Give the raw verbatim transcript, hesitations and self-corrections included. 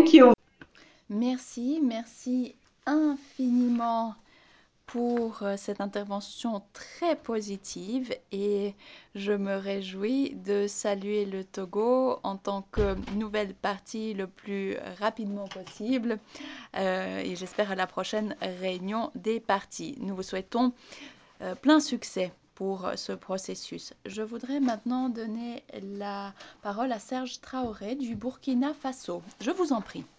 Thank you. Merci, merci infiniment pour euh, cette intervention très positive et je me réjouis de saluer le Togo en tant que nouvelle partie le plus rapidement possible euh, et j'espère à la prochaine réunion des parties. Nous vous souhaitons euh, plein succès pour ce processus. Je voudrais maintenant donner la parole à Serge Traoré du Burkina Faso. Je vous en prie.